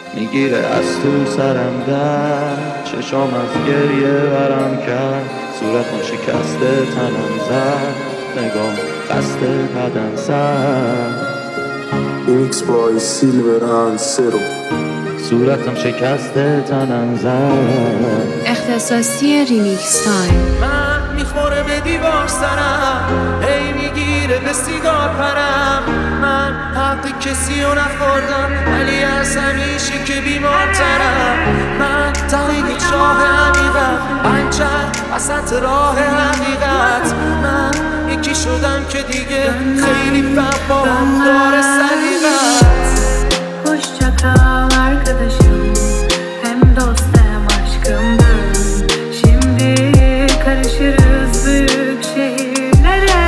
میگیره از تو سرم در چشام از گریه برم کرد صورتم شکسته تنم زد نگاه قصد بدن سر Mixed by Silver and Zero. صورتم شکسته تنم زد اختصاصی ریمیکس تایم. من میخوره به دیوار سرم هی میگیره به سیگار پرم من حق کسی رو نخوردم ولی از همیشه که بیمارترم من تقیید چاه عمیقم پنچر وسط راه حقیقت من یکی شدم که دیگه خیلی فهم داره سلیقت Hoşça kal arkadaşım hem dost hem aşkımdın Şimdi karışırız büyük şehirlere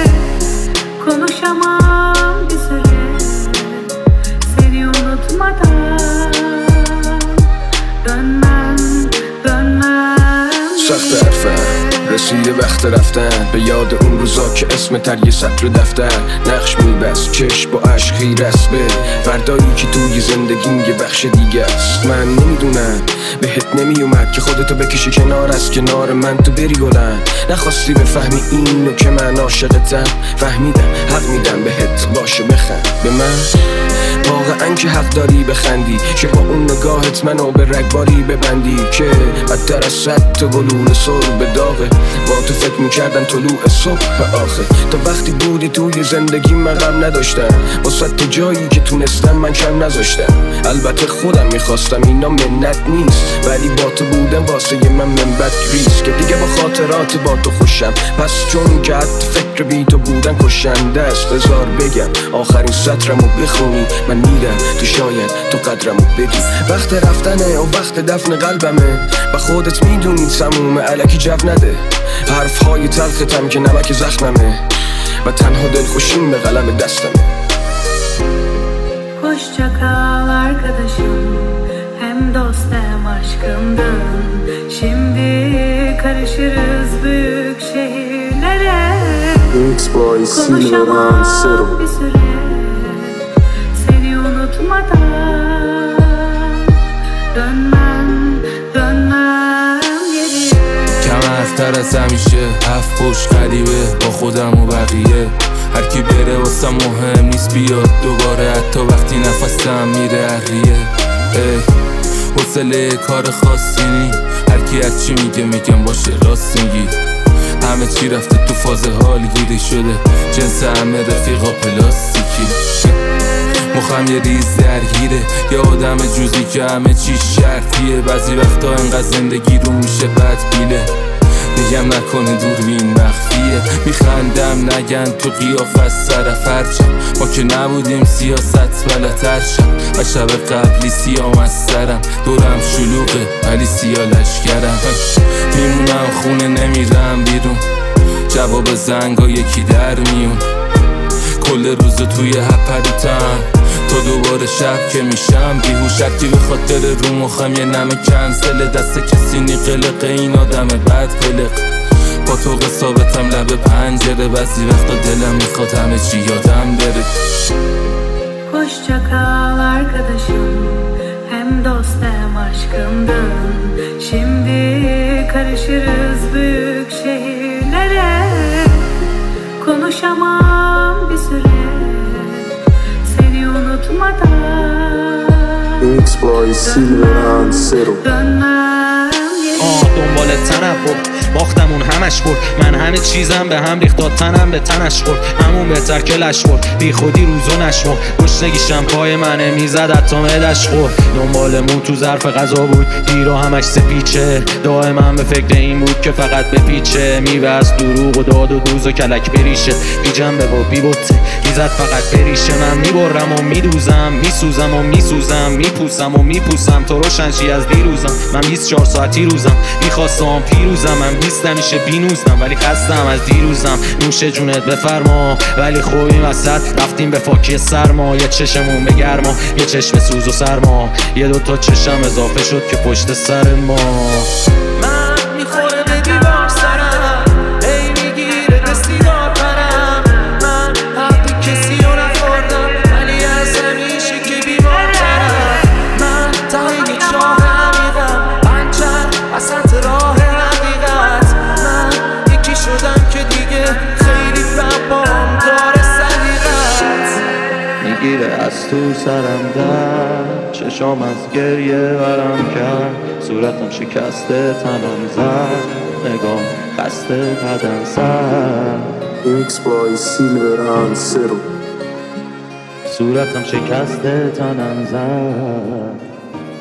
Konuşamam bir süre seni unutmadan Dönmem سخت حرفم رسیده وقت رفتن به یاد اون روزا که اسم تر یه سطر دفتر نقش میبست چشم با عشق خیره است به فردایی که توی زندگیم یه بخش دیگه است من نمیدونم بهت نمیومد که خودتو بکشی کنار از کنار من تو بری بلند نخواستی بفهمی اینو که من عاشقتم فهمیدم حق میدم بهت باشه بخند به من واقعا که حق داری بخندی که با اون نگاهت منو به رگباری ببندی که بدتر از صد تا گلوله سر به داغه با تو فکر میکردم طلوع صبح آخه تا وقتی بودی توی زندگی من غم نداشتم با صد جایی که تونستم من کم نذاشتم البته خودم میخواستم اینا منت نیست ولی با تو بودم واسه من منبت ریست که دیگه با خاطرات با تو خوشم پس چون که حتی فکر بی تو بودن کشنده است بذار بگم آخرین سطرمو بخونی من میرم تو شاید تو قدرمو بدی وقت رفتنه و وقت دفن قلبمه و خودت میدونی تموم علکی جو نده حرفهای تلختم که نمک زخممه و تنها دلخوشیم به قلم دستمه Hoşça kal arkadaşım hem dost hem aşkımdın Şimdi karışırız büyük şehirlere Mixed by Silver and Konuşamam Zero. bir süre seni unutmadan Dönmem geriye کم حرفتر از همیشه هفت پشت غریبه با خودم و بقیه هر کی بره واسه مهم نیست بیاد دوباره حتی وقتی نفسم میره عریه حوصله کار خاصی نی هر کی از چی میگم باشه راست میگی همه چی رفته تو فاز حالگیری شده جنس همه رفیقا پلاستیکی مخم یه ریز درگیره یه آدم جوزی که همه چی شرطیه بعضی وقتا انقدر زندگی رو میشه بد بیله میگم نکنه دوربین مخفیه میخندم نگن تو قیافت سر فرچم ما که نبودیم سیاست بلتر شم و شب قبلی سیام از سرم دورم شلوغه ولی سیا لشکرم میمونم خونه نمیرم بیرون جواب زنگا یکی در میون کل روز توی هپریتم تا دوباره شب که میشم بیهوشتی به خاطر رو مخم یه نمه کنسل دست کسی نی قلقه این آدم بد قلق با تو ثابتم لب پنجره بعضی وقتا دلم میخواد همه چی یادم بره Hoşça kal arkadaşım hem dost hem aşkımdın Şimdi karışırız büyük şehirlere Konuşamam bir süre seni unutmadan Mixed by Silver and Zero. Dönmem geriye دنبال تنفر باختمون همش برد من همه چیزم به هم ریخت داد تنم به تنش خورد همون بهتر که لش برد بی خودی روزو نشمر گشنگیشم پای منه میزد حتی معدش خورد دنبالمون تو ظرف غذا بود دیرا همش سپیچه دائما به فکر این بود که فقط بپیچه میوه از دروغ و داد و دوز و کلک بریشه بی جنبه و بی بطه میزد فقط بریشه من میبرم و میدوزم میسوزم و میسوزم میپوسم و میپوسم تو روشنشی از دیروزم من 24 ساعتی روزم میخواستم پیروزم من 20 همیشه بینوزم ولی خستم از دیروزم نوش جونت بفرما ولی خوب این وسط رفتیم به فاکی سرما یه چشمون به گرما یه چشم سوز و سرما یه دوتا چشم اضافه شد که پشت سر ما من میخوره به دیوار سرم هی میگیره به سیگار پرم من حق کسی رو نخوردم ولی از همیشه که بیمارترم من میگیره از تو سرم در چشام از گریه ورم کرد صورتم شکسته تنم زد نگام خسته بدن سر Mix by Silver and Zero. صورتم شکسته تنم زد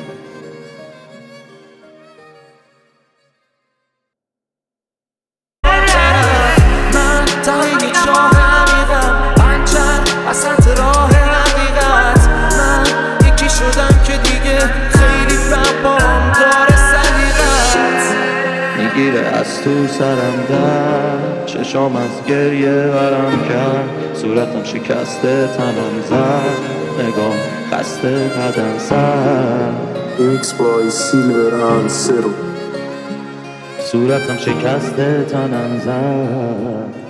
وسط راه حقیقت من یکی شدم که دیگه خیلی فهمم داره صدیقت میگیره از تو سرم در چشام از گریه ورم کرد صورتم شکسته تنم زد نگام خسته بدن سر Mix by Silver and Zero. صورتم شکسته تنم زد